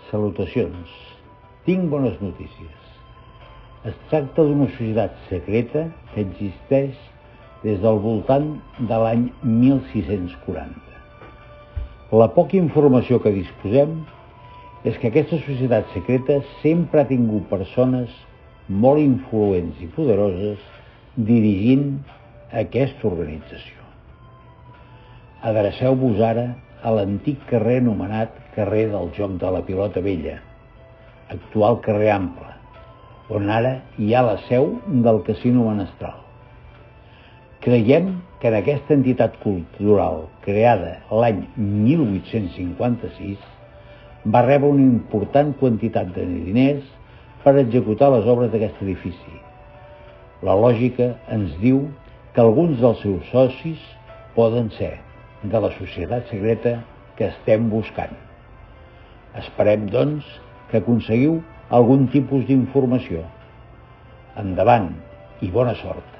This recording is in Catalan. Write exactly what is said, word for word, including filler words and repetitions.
Salutacions. Tinc bones notícies. Es tracta d'una societat secreta que existeix des del voltant de l'any mil sis-cents quaranta. La poca informació que disposem és que aquesta societat secreta sempre ha tingut persones molt influents i poderoses dirigint aquesta organització. Adreceu-vos ara a l'antic carrer anomenat carrer del Joc de la Pilota Vella, actual carrer Ample, on ara hi ha la seu del Casino Menestral. Creiem que en aquesta entitat cultural, creada l'any mil vuit-cents cinquanta-sis, va rebre una important quantitat de diners per executar les obres d'aquest edifici. La lògica ens diu que alguns dels seus socis poden ser de la societat secreta que estem buscant. Esperem, doncs, que aconseguiu algun tipus d'informació. Endavant i bona sort.